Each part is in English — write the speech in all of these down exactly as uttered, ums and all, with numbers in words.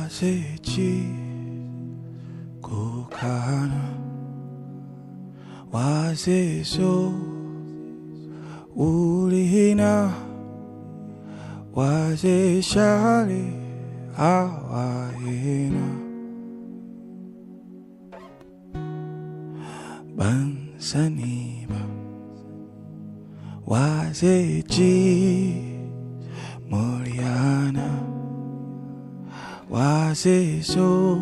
waseji kukana waseso ulina waseshali awahina bansaniba waseji Moriana waseso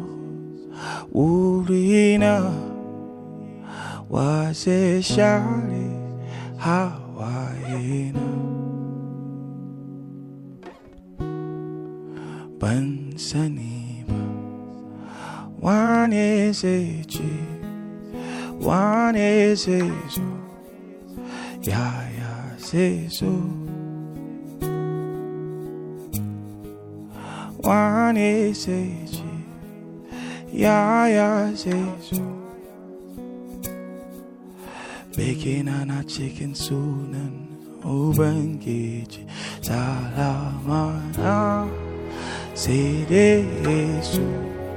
ulina waseshali hawahina bansaniba waneseji waneseso yaya seso waneseji yaya seso bacon and chicken sunan ubangiji salamana sede yesu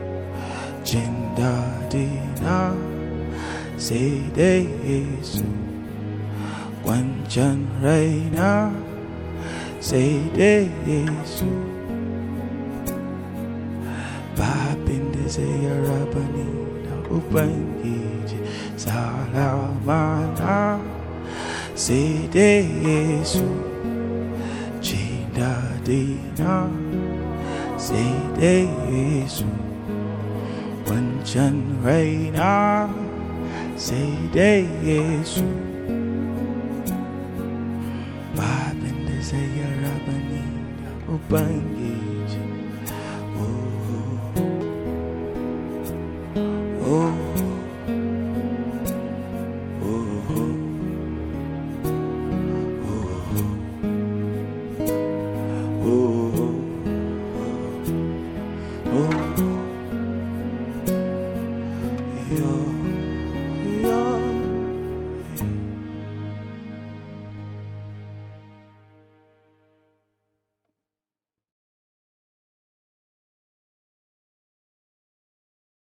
jindadina sede yesu wanjan raina sede yesu babinde zeyarabani ubangiji salamana sede yesu jindadina sede yesu wanjan raina sede yesu babinde zeyarabani ubangiji oh oh oh